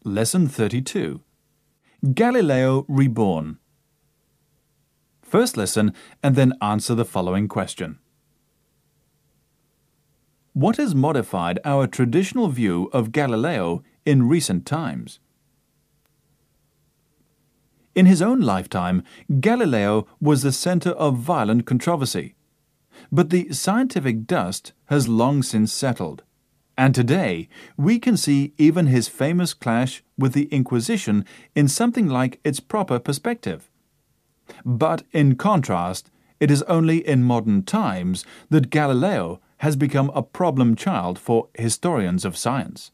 Lesson 32. Galileo Reborn. First listen and then answer the following question. What has modified our traditional view of Galileo in recent times? In his own lifetime, Galileo was the center of violent controversy. But the scientific dust has long since settled. And today, we can see even his famous clash with the Inquisition in something like its proper perspective. But in contrast, it is only in modern times that Galileo has become a problem child for historians of science.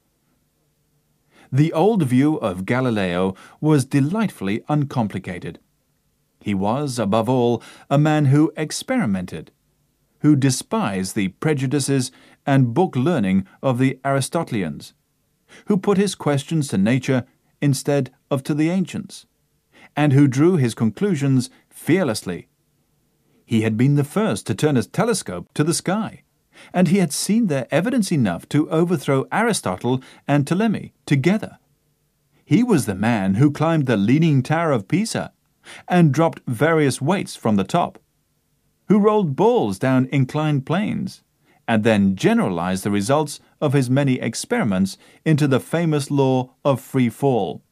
The old view of Galileo was delightfully uncomplicated. He was, above all, a man who experimented, who despised the prejudices and book learning of the Aristotelians, who put his questions to nature instead of to the ancients, and who drew his conclusions fearlessly. He had been the first to turn his telescope to the sky, and he had seen there evidence enough to overthrow Aristotle and Ptolemy together. He was the man who climbed the Leaning Tower of Pisa and dropped various weights from the top, who rolled balls down inclined planes, and then generalized the results of his many experiments into the famous law of free fall.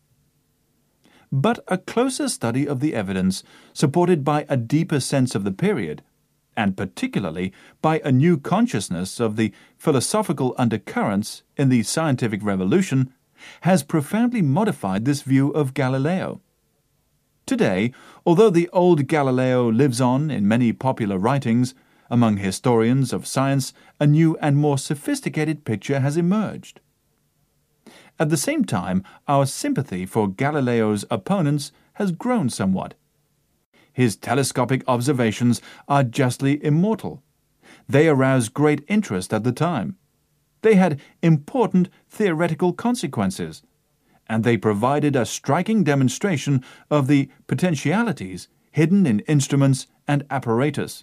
But a closer study of the evidence, supported by a deeper sense of the period, and particularly by a new consciousness of the philosophical undercurrents in the scientific revolution, has profoundly modified this view of Galileo. Today, although the old Galileo lives on in many popular writings, among historians of science a new and more sophisticated picture has emerged. At the same time, our sympathy for Galileo's opponents has grown somewhat. His telescopic observations are justly immortal. They aroused great interest at the time. They had important theoretical consequences, and they provided a striking demonstration of the potentialities hidden in instruments and apparatus.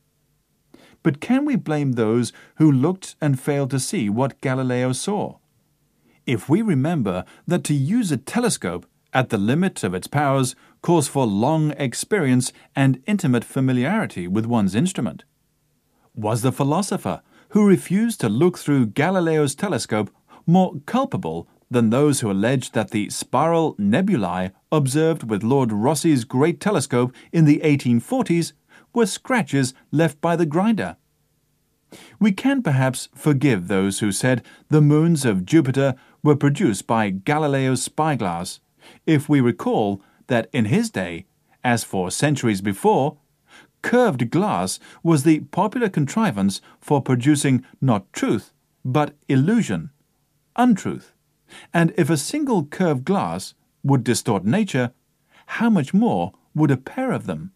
But can we blame those who looked and failed to see what Galileo saw? If we remember that to use a telescope at the limit of its powers calls for long experience and intimate familiarity with one's instrument. Was the philosopher who refused to look through Galileo's telescope more culpable than those who alleged that the spiral nebulae observed with Lord Rosse's great telescope in the 1840s were scratches left by the grinder? We can perhaps forgive those who said the moons of Jupiter were produced by Galileo's spyglass, if we recall that in his day, as for centuries before, curved glass was the popular contrivance for producing not truth, but illusion, untruth. And if a single curved glass would distort nature, how much more would a pair of them?